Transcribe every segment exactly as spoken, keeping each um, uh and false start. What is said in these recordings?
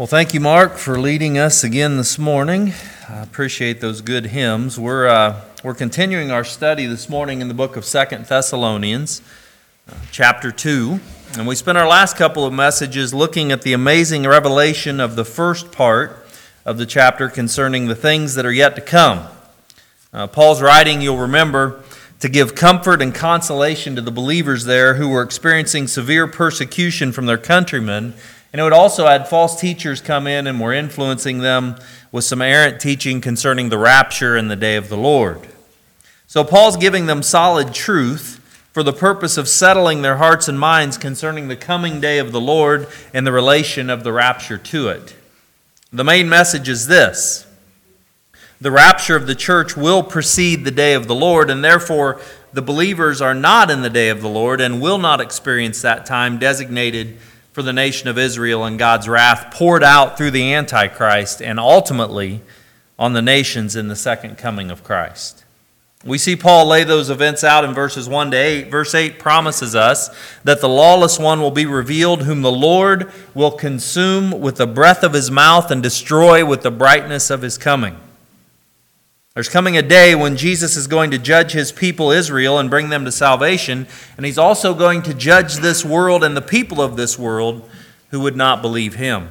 Well, thank you, Mark, for leading us again this morning. I appreciate those good hymns. We're uh, we're continuing our study this morning in the book of Second Thessalonians, uh, chapter two. And we spent our last couple of messages looking at the amazing revelation of the first part of the chapter concerning the things that are yet to come. Uh, Paul's writing, you'll remember, to give comfort and consolation to the believers there who were experiencing severe persecution from their countrymen. And it would also had false teachers come in and were influencing them with some errant teaching concerning the rapture and the day of the Lord. So Paul's giving them solid truth for the purpose of settling their hearts and minds concerning the coming day of the Lord and the relation of the rapture to it. The main message is this: the rapture of the church will precede the day of the Lord, and therefore the believers are not in the day of the Lord and will not experience that time designated for the nation of Israel and God's wrath poured out through the Antichrist and ultimately on the nations in the second coming of Christ. We see Paul lay those events out in verses one to eight. Verse eight promises us that the lawless one will be revealed, whom the Lord will consume with the breath of his mouth and destroy with the brightness of his coming. There's coming a day when Jesus is going to judge his people Israel and bring them to salvation, and he's also going to judge this world and the people of this world who would not believe him.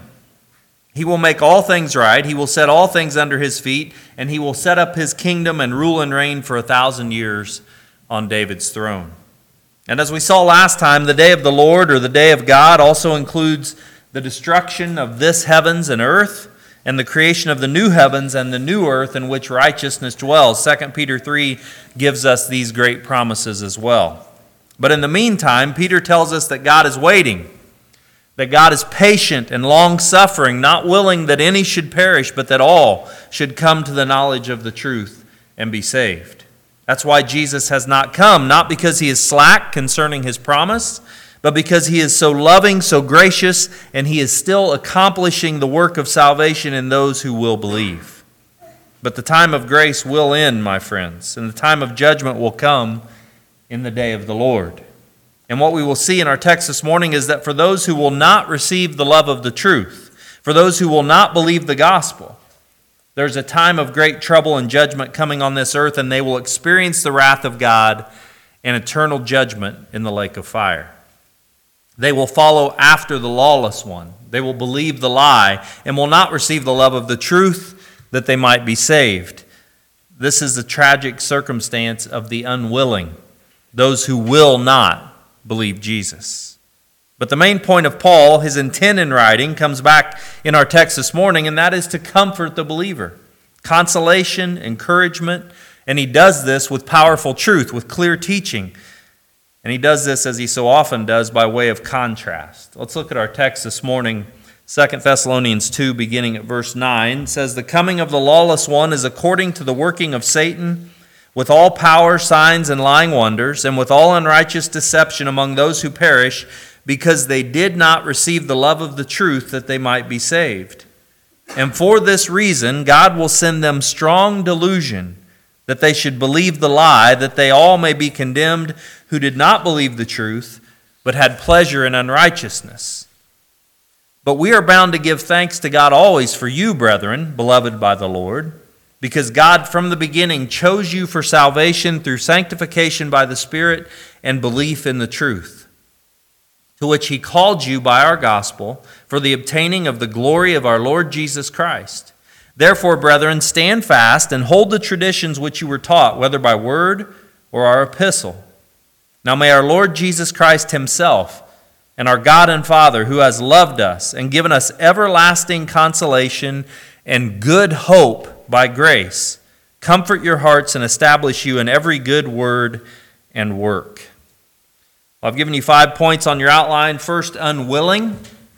He will make all things right, he will set all things under his feet, and he will set up his kingdom and rule and reign for a thousand years on David's throne. And as we saw last time, the day of the Lord, or the day of God, also includes the destruction of this heavens and earth, and the creation of the new heavens and the new earth in which righteousness dwells. Second Peter three gives us these great promises as well. But in the meantime, Peter tells us that God is waiting, that God is patient and long-suffering, not willing that any should perish, but that all should come to the knowledge of the truth and be saved. That's why Jesus has not come, not because he is slack concerning his promise, but because he is so loving, so gracious, and he is still accomplishing the work of salvation in those who will believe. But the time of grace will end, my friends, and the time of judgment will come in the day of the Lord. And what we will see in our text this morning is that for those who will not receive the love of the truth, for those who will not believe the gospel, there's a time of great trouble and judgment coming on this earth, and they will experience the wrath of God and eternal judgment in the lake of fire. They will follow after the lawless one. They will believe the lie and will not receive the love of the truth that they might be saved. This is the tragic circumstance of the unwilling, those who will not believe Jesus. But the main point of Paul, his intent in writing, comes back in our text this morning, and that is to comfort the believer. Consolation, encouragement, and he does this with powerful truth, with clear teaching. And he does this, as he so often does, by way of contrast. Let's look at our text this morning. Second Thessalonians two, beginning at verse nine, says, "The coming of the lawless one is according to the working of Satan, with all power, signs, and lying wonders, and with all unrighteous deception among those who perish, because they did not receive the love of the truth that they might be saved. And for this reason God will send them strong delusion, that they should believe the lie, that they all may be condemned who did not believe the truth, but had pleasure in unrighteousness. But we are bound to give thanks to God always for you, brethren, beloved by the Lord, because God from the beginning chose you for salvation through sanctification by the Spirit and belief in the truth, to which he called you by our gospel for the obtaining of the glory of our Lord Jesus Christ. Therefore, brethren, stand fast and hold the traditions which you were taught, whether by word or our epistle. Now may our Lord Jesus Christ himself and our God and Father, who has loved us and given us everlasting consolation and good hope by grace, comfort your hearts and establish you in every good word and work." Well, I've given you five points on your outline. First, unwilling.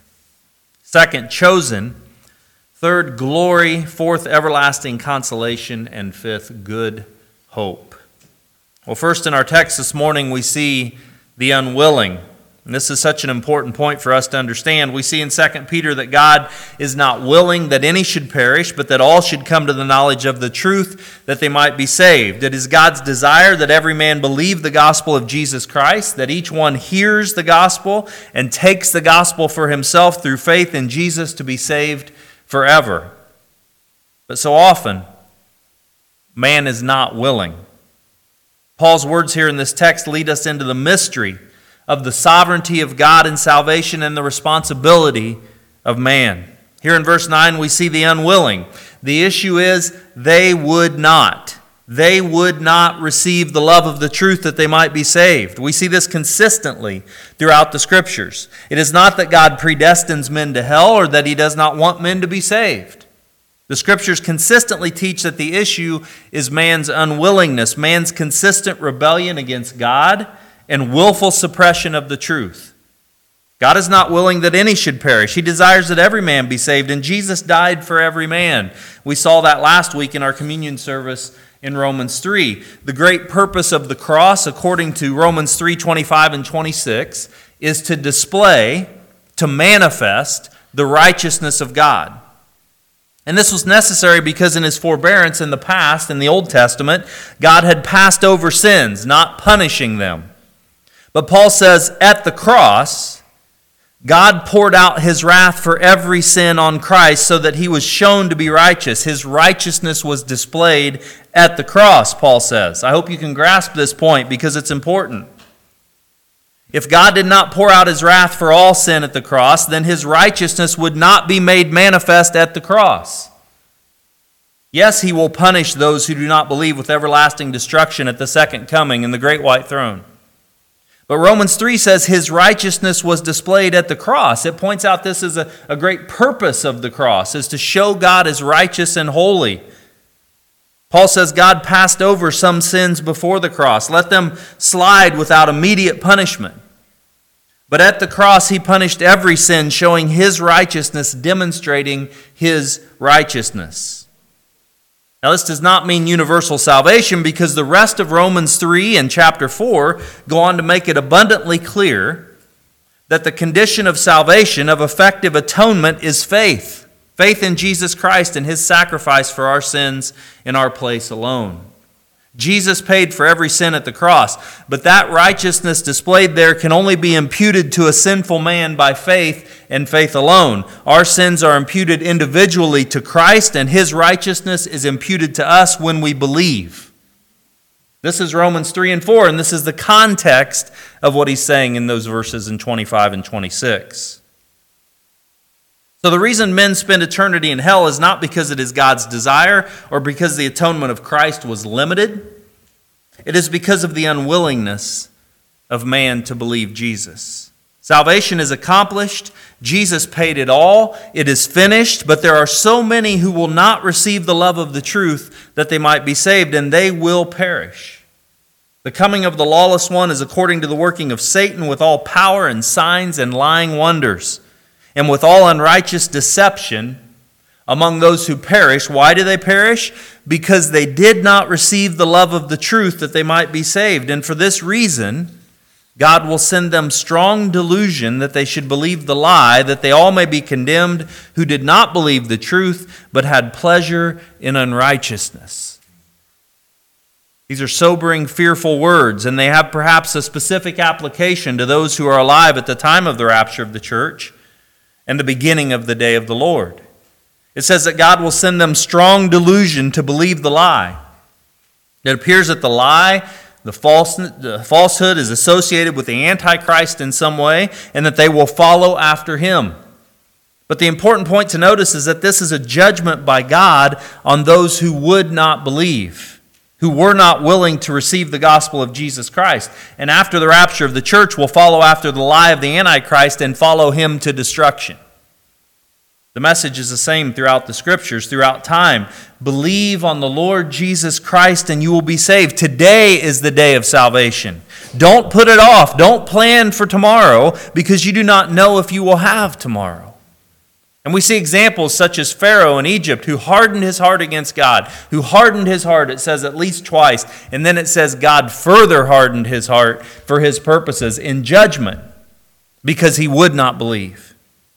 Second, chosen. Third, glory. Fourth, everlasting consolation. And fifth, good hope. Well, first in our text this morning, we see the unwilling. And this is such an important point for us to understand. We see in Second Peter that God is not willing that any should perish, but that all should come to the knowledge of the truth, that they might be saved. It is God's desire that every man believe the gospel of Jesus Christ, that each one hears the gospel and takes the gospel for himself through faith in Jesus to be saved forever. But so often, man is not willing. Paul's words here in this text lead us into the mystery of the sovereignty of God in salvation and the responsibility of man. Here in verse nine, we see the unwilling. The issue is they would not. They would not receive the love of the truth that they might be saved. We see this consistently throughout the Scriptures. It is not that God predestines men to hell or that He does not want men to be saved. The Scriptures consistently teach that the issue is man's unwillingness, man's consistent rebellion against God, and willful suppression of the truth. God is not willing that any should perish. He desires that every man be saved, and Jesus died for every man. We saw that last week in our communion service in Romans three. The great purpose of the cross, according to Romans three twenty-five and twenty-six, is to display, to manifest the righteousness of God. And this was necessary because in His forbearance in the past, in the Old Testament, God had passed over sins, not punishing them. But Paul says, at the cross, God poured out His wrath for every sin on Christ so that He was shown to be righteous. His righteousness was displayed at the cross, Paul says. I hope you can grasp this point because it's important. If God did not pour out His wrath for all sin at the cross, then His righteousness would not be made manifest at the cross. Yes, He will punish those who do not believe with everlasting destruction at the second coming in the great white throne. But Romans three says His righteousness was displayed at the cross. It points out this is a, a great purpose of the cross, is to show God as righteous and holy. Paul says God passed over some sins before the cross. Let them slide without immediate punishment. But at the cross He punished every sin, showing His righteousness, demonstrating His righteousness. Now, this does not mean universal salvation because the rest of Romans three and chapter four go on to make it abundantly clear that the condition of salvation, of effective atonement, is faith. Faith in Jesus Christ and His sacrifice for our sins in our place alone. Jesus paid for every sin at the cross, but that righteousness displayed there can only be imputed to a sinful man by faith and faith alone. Our sins are imputed individually to Christ, and His righteousness is imputed to us when we believe. This is Romans three and four, and this is the context of what he's saying in those verses in twenty-five and twenty-six. So the reason men spend eternity in hell is not because it is God's desire or because the atonement of Christ was limited. It is because of the unwillingness of man to believe Jesus. Salvation is accomplished. Jesus paid it all. It is finished. But there are so many who will not receive the love of the truth that they might be saved, and they will perish. The coming of the lawless one is according to the working of Satan with all power and signs and lying wonders, and with all unrighteous deception among those who perish. Why do they perish? Because they did not receive the love of the truth that they might be saved. And for this reason, God will send them strong delusion that they should believe the lie, that they all may be condemned who did not believe the truth, but had pleasure in unrighteousness. These are sobering, fearful words, and they have perhaps a specific application to those who are alive at the time of the rapture of the church and the beginning of the day of the Lord. It says that God will send them strong delusion to believe the lie. It appears that the lie, the, false, the falsehood is associated with the Antichrist in some way, and that they will follow after him. But the important point to notice is that this is a judgment by God on those who would not believe, who were not willing to receive the gospel of Jesus Christ. And after the rapture of the church, will follow after the lie of the Antichrist and follow him to destruction. The message is the same throughout the Scriptures, throughout time. Believe on the Lord Jesus Christ and you will be saved. Today is the day of salvation. Don't put it off. Don't plan for tomorrow because you do not know if you will have tomorrow. And we see examples such as Pharaoh in Egypt, who hardened his heart against God, who hardened his heart, it says at least twice, and then it says God further hardened his heart for his purposes in judgment. because he would not believe.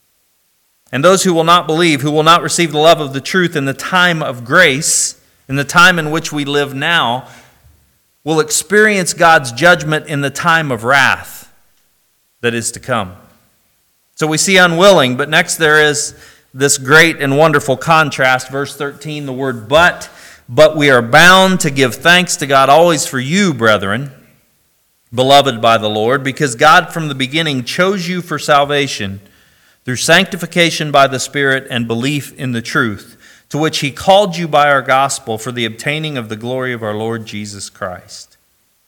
And those who will not believe, who will not receive the love of the truth in the time of grace, in the time in which we live now, will experience God's judgment in the time of wrath that is to come. So we see unwilling, but next there is this great and wonderful contrast. Verse thirteen, the word but. But we are bound to give thanks to God always for you, brethren, beloved by the Lord, because God from the beginning chose you for salvation through sanctification by the Spirit and belief in the truth, to which he called you by our gospel for the obtaining of the glory of our Lord Jesus Christ.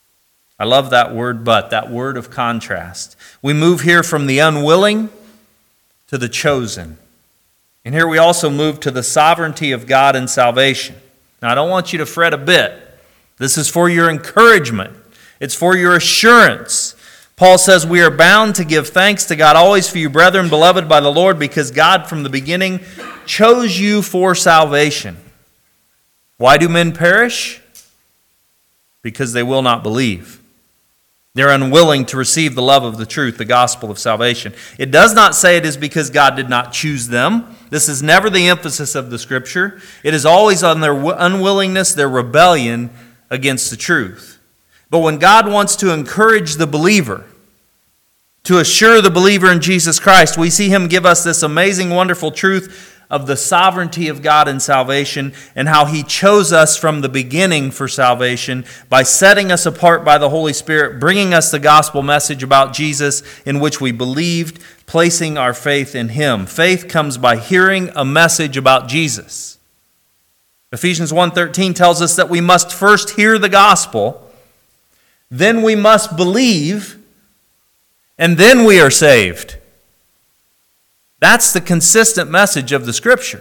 I love that word but, that word of contrast. We move here from the unwilling to the chosen. And here we also move to the sovereignty of God in salvation. Now, I don't want you to fret a bit. This is for your encouragement. It's for your assurance. Paul says, we are bound to give thanks to God always for you, brethren, beloved by the Lord, because God from the beginning chose you for salvation. Why do men perish? Because they will not believe. They're unwilling to receive the love of the truth, the gospel of salvation. It does not say it is because God did not choose them. This is never the emphasis of the Scripture. It is always on their unwillingness, their rebellion against the truth. But when God wants to encourage the believer, to assure the believer in Jesus Christ, we see him give us this amazing, wonderful truth of the sovereignty of God in salvation and how he chose us from the beginning for salvation by setting us apart by the Holy Spirit, bringing us the gospel message about Jesus in which we believed, placing our faith in him. Faith comes by hearing a message about Jesus. Ephesians one thirteen tells us that we must first hear the gospel, then we must believe, and then we are saved. That's the consistent message of the Scripture.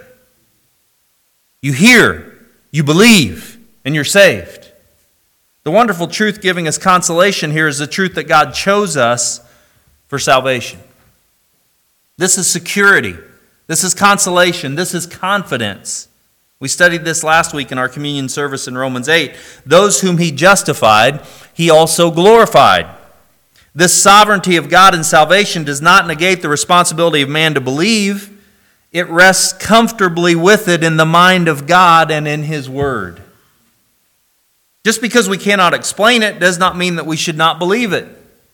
You hear, you believe, and you're saved. The wonderful truth giving us consolation here is the truth that God chose us for salvation. This is security. This is consolation. This is confidence. We studied this last week in our communion service in Romans eight. Those whom he justified, he also glorified. This sovereignty of God in salvation does not negate the responsibility of man to believe. It rests comfortably with it in the mind of God and in his word. Just because we cannot explain it does not mean that we should not believe it.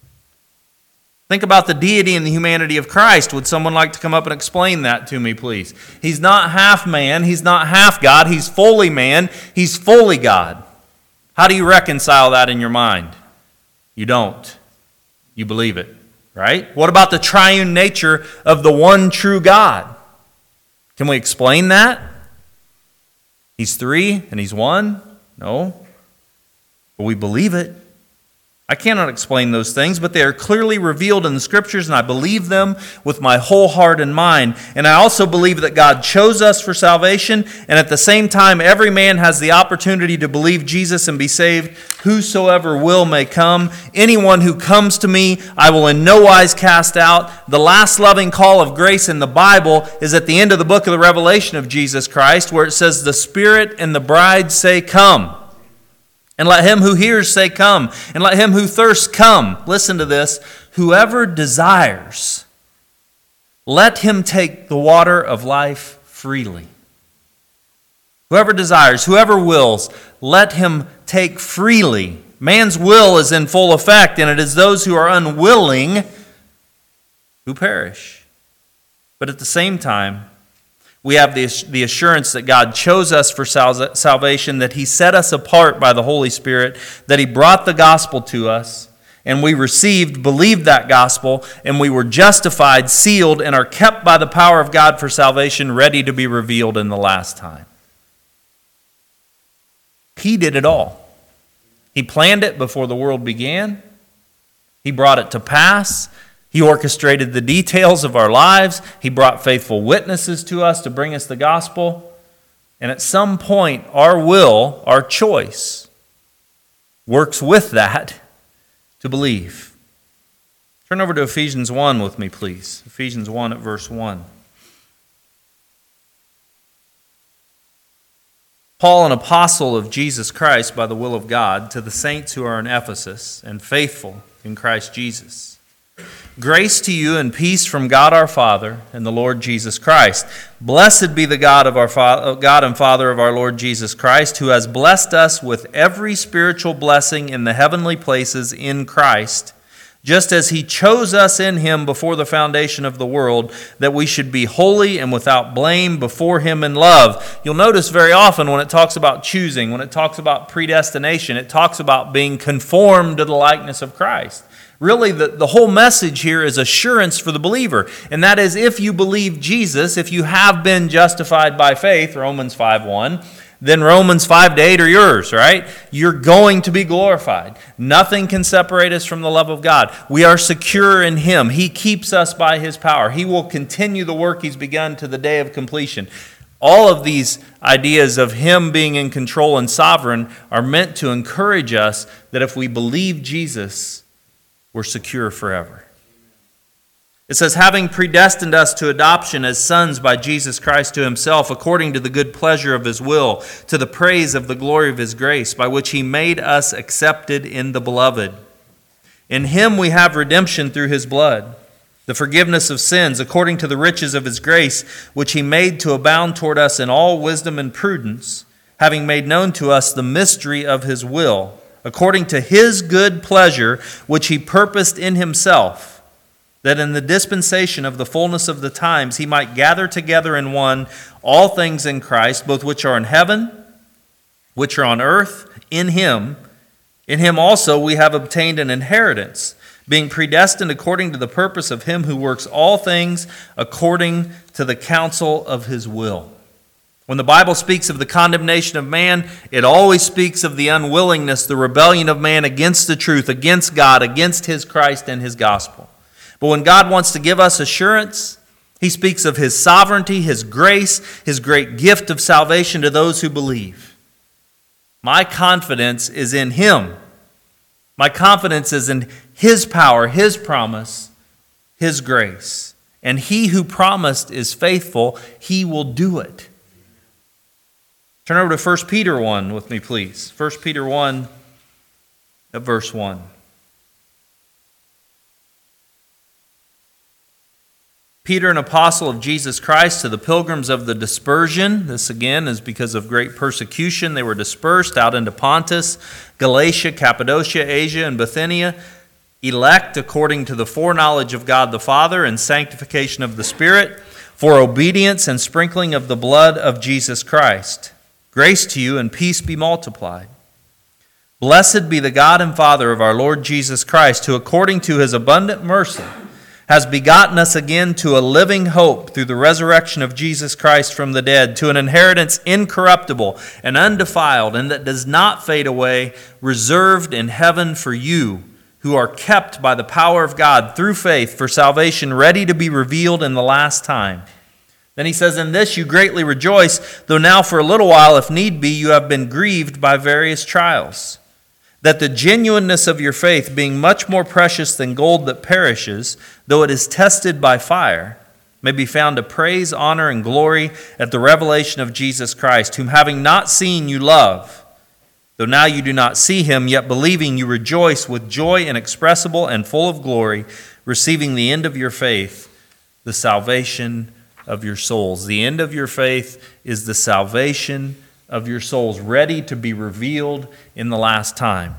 Think about the deity and the humanity of Christ. Would someone like to come up and explain that to me, please? He's not half man. He's not half God. He's fully man. He's fully God. How do you reconcile that in your mind? You don't. You believe it, right? What about the triune nature of the one true God? Can we explain that? He's three and he's one? No. But we believe it. I cannot explain those things, but they are clearly revealed in the Scriptures, and I believe them with my whole heart and mind. And I also believe that God chose us for salvation, and at the same time, every man has the opportunity to believe Jesus and be saved. Whosoever will may come. Anyone who comes to me, I will in no wise cast out. The last loving call of grace in the Bible is at the end of the book of the Revelation of Jesus Christ, where it says, the Spirit and the bride say, come. And let him who hears say, come. And let him who thirsts come. Listen to this. Whoever desires, let him take the water of life freely. Whoever desires, whoever wills, let him take freely. Man's will is in full effect, and it is those who are unwilling who perish. But at the same time, we have the, the assurance that God chose us for sal- salvation, that he set us apart by the Holy Spirit, that he brought the gospel to us, and we received, believed that gospel, and we were justified, sealed, and are kept by the power of God for salvation, ready to be revealed in the last time. He did it all. He planned it before the world began. He brought it to pass. He orchestrated the details of our lives. He brought faithful witnesses to us to bring us the gospel. And at some point, our will, our choice, works with that to believe. Turn over to Ephesians one with me, please. Ephesians one at verse one. Paul, an apostle of Jesus Christ by the will of God, to the saints who are in Ephesus and faithful in Christ Jesus. Grace to you and peace from God our Father and the Lord Jesus Christ. Blessed be the God of our Fa- God and Father of our Lord Jesus Christ, who has blessed us with every spiritual blessing in the heavenly places in Christ, just as he chose us in him before the foundation of the world, that we should be holy and without blame before him in love. You'll notice very often when it talks about choosing, when it talks about predestination, it talks about being conformed to the likeness of Christ. Really, the, the whole message here is assurance for the believer. And that is, if you believe Jesus, if you have been justified by faith, Romans five one, then Romans five to eight are yours, right? You're going to be glorified. Nothing can separate us from the love of God. We are secure in him. He keeps us by his power. He will continue the work he's begun to the day of completion. All of these ideas of him being in control and sovereign are meant to encourage us that if we believe Jesus, we're secure forever. It says, having predestined us to adoption as sons by Jesus Christ to himself, according to the good pleasure of his will, to the praise of the glory of his grace, by which he made us accepted in the beloved. In him we have redemption through his blood, the forgiveness of sins, according to the riches of his grace, which he made to abound toward us in all wisdom and prudence, having made known to us the mystery of his will, according to his good pleasure, which he purposed in himself, that in the dispensation of the fullness of the times he might gather together in one all things in Christ, both which are in heaven, which are on earth, in him. In him also we have obtained an inheritance, being predestined according to the purpose of him who works all things according to the counsel of his will. When the Bible speaks of the condemnation of man, it always speaks of the unwillingness, the rebellion of man against the truth, against God, against his Christ and his gospel. But when God wants to give us assurance, he speaks of his sovereignty, his grace, his great gift of salvation to those who believe. My confidence is in him. My confidence is in his power, his promise, his grace. And he who promised is faithful. He will do it. Turn over to First Peter one with me, please. First Peter one, at verse one. Peter, an apostle of Jesus Christ, to the pilgrims of the dispersion. This again is because of great persecution. They were dispersed out into Pontus, Galatia, Cappadocia, Asia, and Bithynia, elect according to the foreknowledge of God the Father and sanctification of the Spirit, for obedience and sprinkling of the blood of Jesus Christ. Grace to you and peace be multiplied. Blessed be the God and Father of our Lord Jesus Christ, who according to his abundant mercy has begotten us again to a living hope through the resurrection of Jesus Christ from the dead, to an inheritance incorruptible and undefiled, and that does not fade away, reserved in heaven for you, who are kept by the power of God through faith for salvation, ready to be revealed in the last time. Then he says, in this you greatly rejoice, though now for a little while, if need be, you have been grieved by various trials, that the genuineness of your faith, being much more precious than gold that perishes, though it is tested by fire, may be found to praise, honor, and glory at the revelation of Jesus Christ, whom having not seen you love, though now you do not see him, yet believing you rejoice with joy inexpressible and full of glory, receiving the end of your faith, the salvation of your souls. The end of your faith is the salvation of your souls, ready to be revealed in the last time.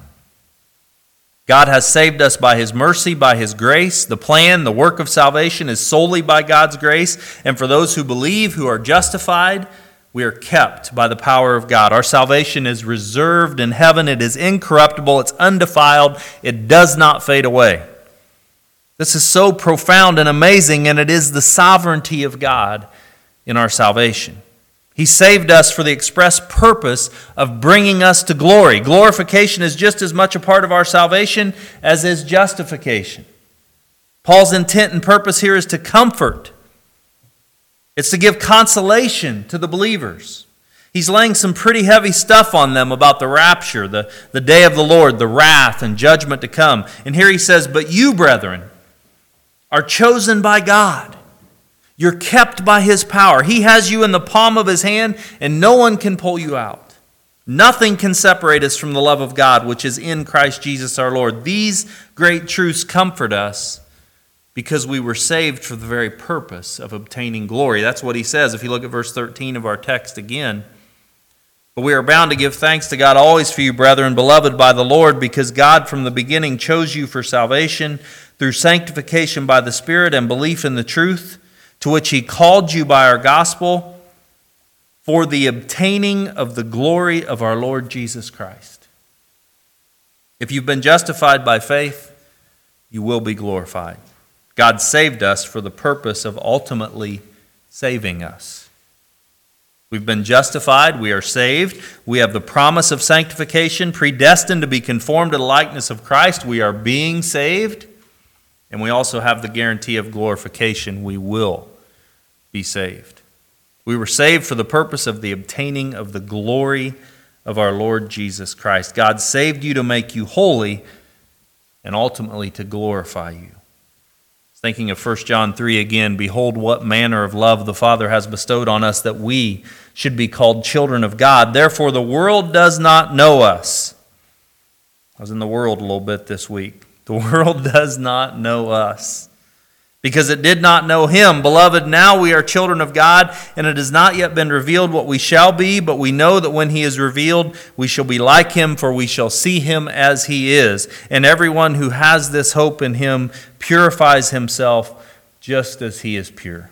God has saved us by his mercy, by his grace. The plan, the work of salvation is solely by God's grace. And for those who believe, who are justified, we are kept by the power of God. Our salvation is reserved in heaven. It is incorruptible. It's undefiled. It does not fade away. This is so profound and amazing, and it is the sovereignty of God in our salvation. He saved us for the express purpose of bringing us to glory. Glorification is just as much a part of our salvation as is justification. Paul's intent and purpose here is to comfort. It's to give consolation to the believers. He's laying some pretty heavy stuff on them about the rapture, the, the day of the Lord, the wrath and judgment to come. And here he says, but you, brethren, are chosen by God. You're kept by his power. He has you in the palm of his hand, and no one can pull you out. Nothing can separate us from the love of God, which is in Christ Jesus our Lord. These great truths comfort us because we were saved for the very purpose of obtaining glory. That's what he says if you look at verse thirteen of our text again. But we are bound to give thanks to God always for you, brethren, beloved by the Lord, because God from the beginning chose you for salvation through sanctification by the Spirit and belief in the truth, to which he called you by our gospel, for the obtaining of the glory of our Lord Jesus Christ. If you've been justified by faith, you will be glorified. God saved us for the purpose of ultimately saving us. We've been justified, we are saved, we have the promise of sanctification, predestined to be conformed to the likeness of Christ, we are being saved, and we also have the guarantee of glorification, we will be saved. We were saved for the purpose of the obtaining of the glory of our Lord Jesus Christ. God saved you to make you holy and ultimately to glorify you. Thinking of First John three again, behold what manner of love the Father has bestowed on us that we should be called children of God. Therefore the world does not know us. I was in the world a little bit this week. The world does not know us because it did not know him. Beloved, now we are children of God, and it has not yet been revealed what we shall be, but we know that when he is revealed, we shall be like him, for we shall see him as he is. And everyone who has this hope in him purifies himself just as he is pure.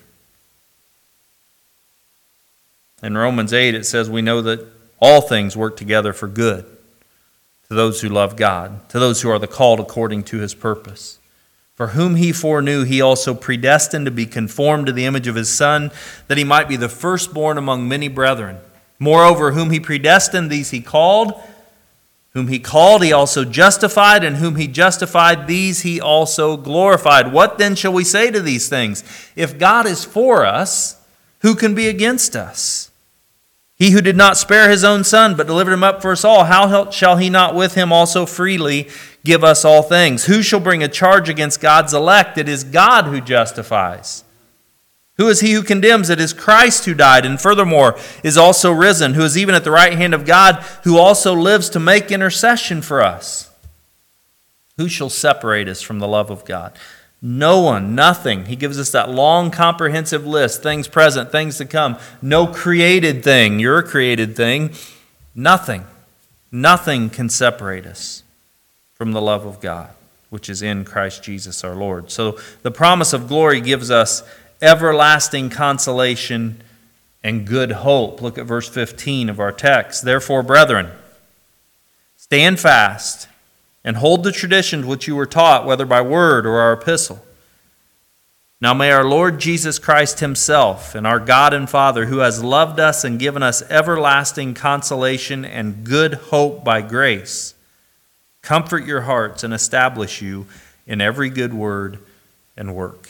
In Romans eight, it says, we know that all things work together for good to those who love God, to those who are the called according to his purpose. For whom he foreknew, he also predestined to be conformed to the image of his Son, that he might be the firstborn among many brethren. Moreover, whom he predestined, these he called. Whom he called, he also justified. And whom he justified, these he also glorified. What then shall we say to these things? If God is for us, who can be against us? He who did not spare his own Son, but delivered him up for us all, how shall he not with him also freely give us all things? Who shall bring a charge against God's elect? It is God who justifies. Who is he who condemns? It is Christ who died, and furthermore is also risen, who is even at the right hand of God, who also lives to make intercession for us. Who shall separate us from the love of God? No one, nothing. He gives us that long, comprehensive list, things present, things to come. No created thing, you're a created thing. Nothing, nothing can separate us from the love of God, which is in Christ Jesus our Lord. So the promise of glory gives us everlasting consolation and good hope. Look at verse fifteen of our text. Therefore, brethren, stand fast and hold the traditions which you were taught, whether by word or our epistle. Now may our Lord Jesus Christ himself and our God and Father, who has loved us and given us everlasting consolation and good hope by grace, comfort your hearts and establish you in every good word and work.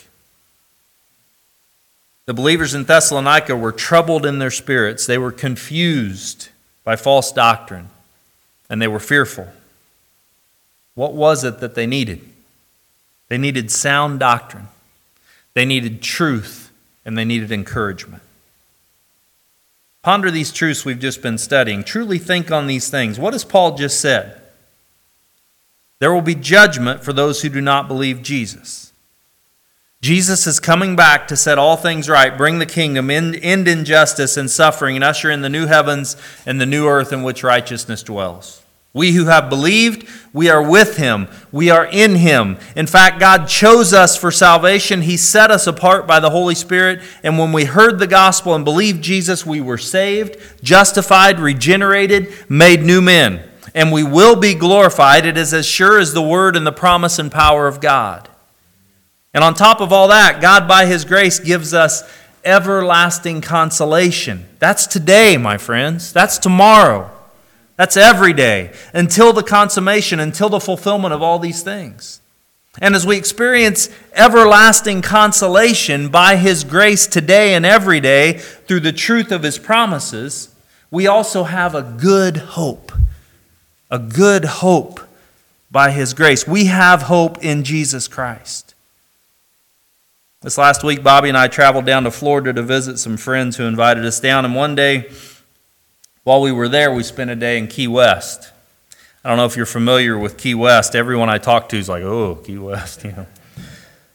The believers in Thessalonica were troubled in their spirits. They were confused by false doctrine, and they were fearful. What was it that they needed? They needed sound doctrine. They needed truth, and they needed encouragement. Ponder these truths we've just been studying. Truly think on these things. What has Paul just said? There will be judgment for those who do not believe Jesus. Jesus is coming back to set all things right, bring the kingdom, end injustice and suffering, and usher in the new heavens and the new earth in which righteousness dwells. We who have believed, we are with him. We are in him. In fact, God chose us for salvation. He set us apart by the Holy Spirit. And when we heard the gospel and believed Jesus, we were saved, justified, regenerated, made new men. And we will be glorified. It is as sure as the word and the promise and power of God. And on top of all that, God by his grace gives us everlasting consolation. That's today, my friends. That's tomorrow. That's every day, until the consummation, until the fulfillment of all these things. And as we experience everlasting consolation by his grace today and every day through the truth of his promises, we also have a good hope. A good hope by his grace. We have hope in Jesus Christ. This last week, Bobby and I traveled down to Florida to visit some friends who invited us down, and one day, while we were there, we spent a day in Key West. I don't know if you're familiar with Key West. Everyone I talk to is like, oh, Key West, you know.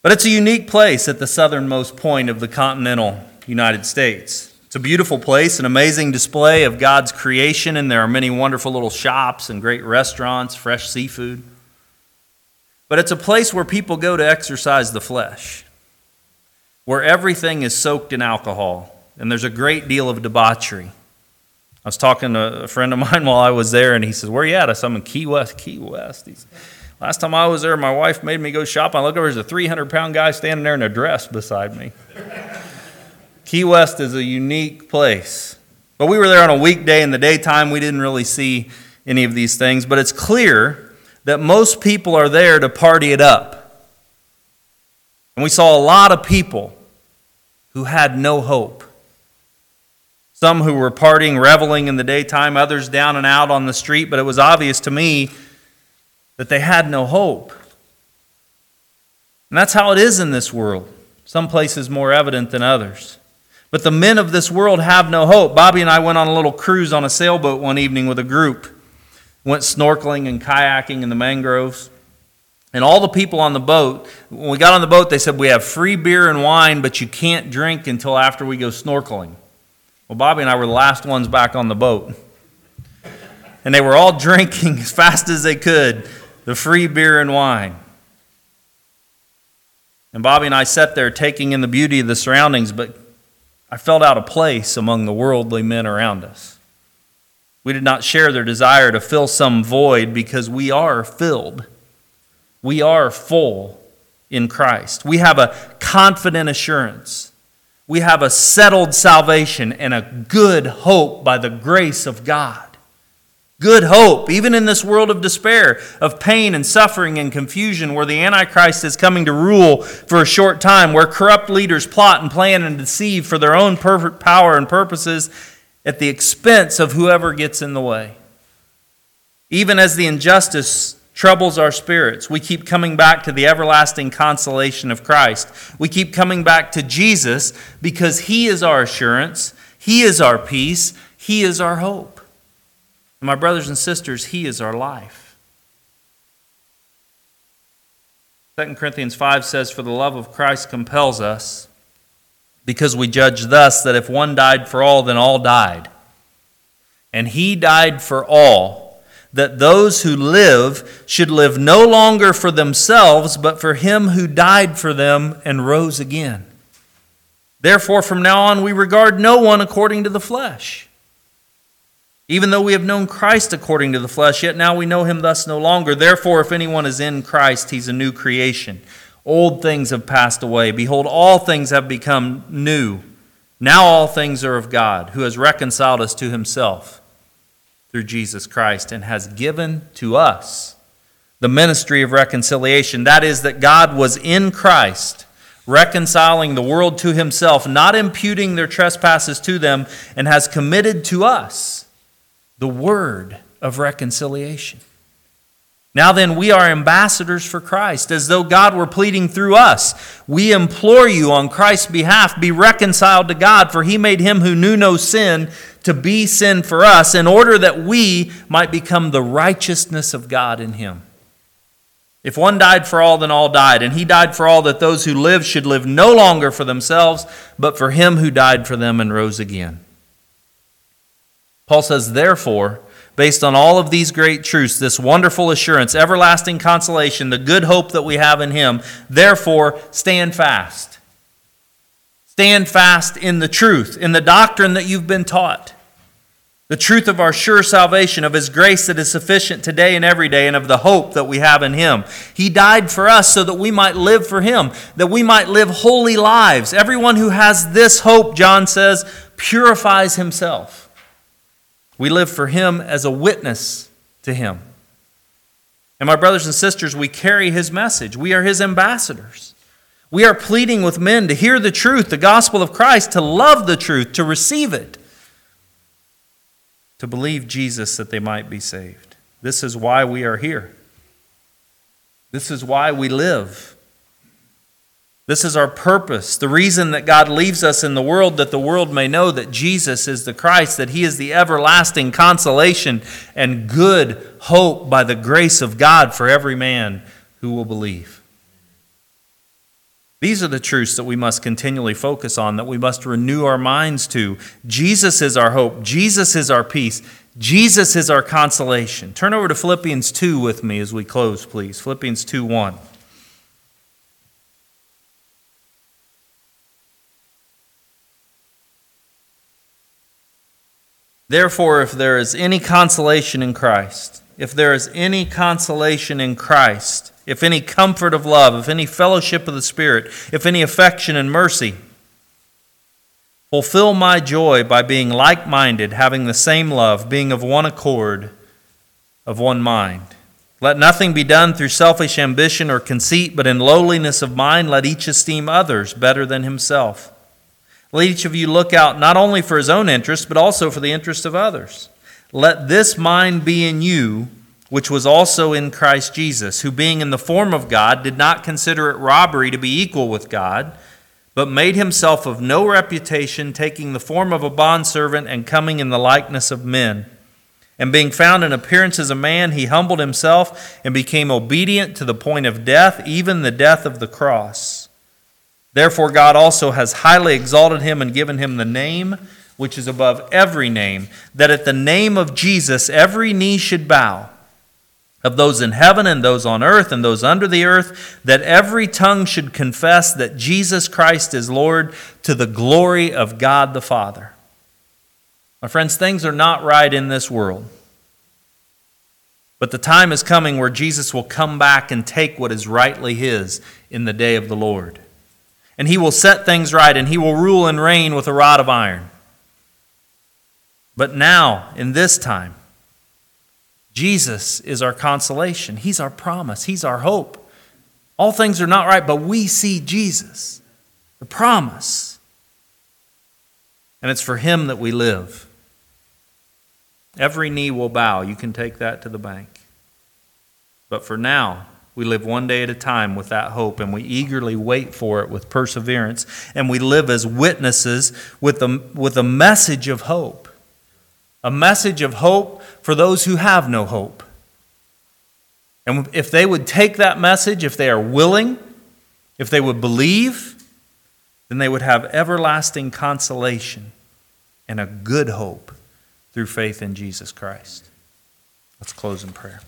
But it's a unique place at the southernmost point of the continental United States. It's a beautiful place, an amazing display of God's creation, and there are many wonderful little shops and great restaurants, fresh seafood. But it's a place where people go to exercise the flesh, where everything is soaked in alcohol, and there's a great deal of debauchery. I was talking to a friend of mine while I was there, and he says, "Where you at?" I said, "I'm in Key West." Key West. He's, Last time I was there, my wife made me go shopping. I look over, there's a three hundred pound guy standing there in a dress beside me. Key West is a unique place. But we were there on a weekday in the daytime. We didn't really see any of these things. But it's clear that most people are there to party it up. And we saw a lot of people who had no hope. Some who were partying, reveling in the daytime, others down and out on the street, but it was obvious to me that they had no hope. And that's how it is in this world. Some places more evident than others. But the men of this world have no hope. Bobby and I went on a little cruise on a sailboat one evening with a group. Went snorkeling and kayaking in the mangroves. And all the people on the boat, when we got on the boat, they said, "We have free beer and wine, but you can't drink until after we go snorkeling." Well, Bobby and I were the last ones back on the boat. And they were all drinking as fast as they could the free beer and wine. And Bobby and I sat there taking in the beauty of the surroundings, but I felt out of place among the worldly men around us. We did not share their desire to fill some void because we are filled. We are full in Christ. We have a confident assurance. We have a settled salvation and a good hope by the grace of God. Good hope, even in this world of despair, of pain and suffering and confusion, where the Antichrist is coming to rule for a short time, where corrupt leaders plot and plan and deceive for their own perfect power and purposes at the expense of whoever gets in the way. Even as the injustice troubles our spirits, we keep coming back to the everlasting consolation of Christ. We keep coming back to Jesus because He is our assurance, He is our peace, He is our hope. And my brothers and sisters, He is our life. Second Corinthians five says, "For the love of Christ compels us, because we judge thus, that if one died for all, then all died. And He died for all, that those who live should live no longer for themselves, but for Him who died for them and rose again. Therefore, from now on, we regard no one according to the flesh. Even though we have known Christ according to the flesh, yet now we know Him thus no longer. Therefore, if anyone is in Christ, he's a new creation. Old things have passed away. Behold, all things have become new. Now all things are of God, who has reconciled us to Himself through Jesus Christ, and has given to us the ministry of reconciliation. That is, that God was in Christ, reconciling the world to Himself, not imputing their trespasses to them, and has committed to us the word of reconciliation. Now then, we are ambassadors for Christ, as though God were pleading through us. We implore you on Christ's behalf, be reconciled to God, for He made Him who knew no sin to be sin for us, in order that we might become the righteousness of God in Him. If one died for all, then all died, and He died for all, that those who live should live no longer for themselves, but for Him who died for them and rose again." Paul says, therefore, based on all of these great truths, this wonderful assurance, everlasting consolation, the good hope that we have in Him, therefore, stand fast. Stand fast in the truth, in the doctrine that you've been taught. The truth of our sure salvation, of His grace that is sufficient today and every day, and of the hope that we have in Him. He died for us so that we might live for Him, that we might live holy lives. Everyone who has this hope, John says, purifies himself. We live for Him as a witness to Him. And my brothers and sisters, we carry His message. We are His ambassadors. We are pleading with men to hear the truth, the gospel of Christ, to love the truth, to receive it, to believe Jesus that they might be saved. This is why we are here. This is why we live. This is our purpose, the reason that God leaves us in the world, that the world may know that Jesus is the Christ, that He is the everlasting consolation and good hope by the grace of God for every man who will believe. These are the truths that we must continually focus on, that we must renew our minds to. Jesus is our hope. Jesus is our peace. Jesus is our consolation. Turn over to Philippians two with me as we close, please. Philippians two one. Therefore, if there is any consolation in Christ, if there is any consolation in Christ, if any comfort of love, if any fellowship of the Spirit, if any affection and mercy, fulfill my joy by being like-minded, having the same love, being of one accord, of one mind. Let nothing be done through selfish ambition or conceit, but in lowliness of mind let each esteem others better than himself. Let each of you look out not only for his own interest, but also for the interest of others. Let this mind be in you, which was also in Christ Jesus, who being in the form of God, did not consider it robbery to be equal with God, but made himself of no reputation, taking the form of a bondservant and coming in the likeness of men. And being found in appearance as a man, he humbled himself and became obedient to the point of death, even the death of the cross. Therefore God also has highly exalted him and given him the name which is above every name, that at the name of Jesus every knee should bow, of those in heaven and those on earth and those under the earth, that every tongue should confess that Jesus Christ is Lord, to the glory of God the Father. My friends, things are not right in this world. But the time is coming where Jesus will come back and take what is rightly his in the day of the Lord. And he will set things right, and he will rule and reign with a rod of iron. But now, in this time, Jesus is our consolation. He's our promise. He's our hope. All things are not right, but we see Jesus, the promise. And it's for him that we live. Every knee will bow. You can take that to the bank. But for now, we live one day at a time with that hope, and we eagerly wait for it with perseverance, and we live as witnesses with a, with a message of hope. A message of hope for those who have no hope. And if they would take that message, if they are willing, if they would believe, then they would have everlasting consolation and a good hope through faith in Jesus Christ. Let's close in prayer.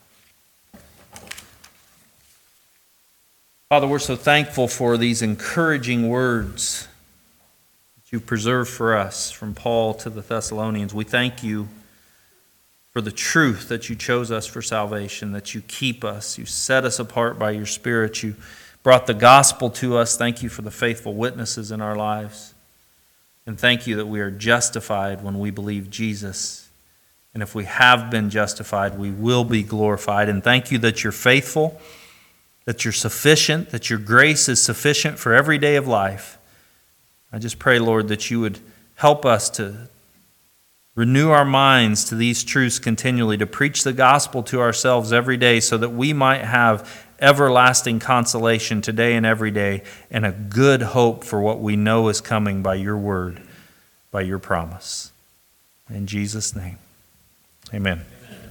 Father, we're so thankful for these encouraging words that you preserved for us from Paul to the Thessalonians. We thank you for the truth that you chose us for salvation, that you keep us, you set us apart by your Spirit, you brought the gospel to us. Thank you for the faithful witnesses in our lives. And thank you that we are justified when we believe Jesus. And if we have been justified, we will be glorified. And thank you that you're faithful, that you're sufficient, that your grace is sufficient for every day of life. I just pray, Lord, that you would help us to renew our minds to these truths continually, to preach the gospel to ourselves every day so that we might have everlasting consolation today and every day and a good hope for what we know is coming by your word, by your promise. In Jesus' name, amen. Amen.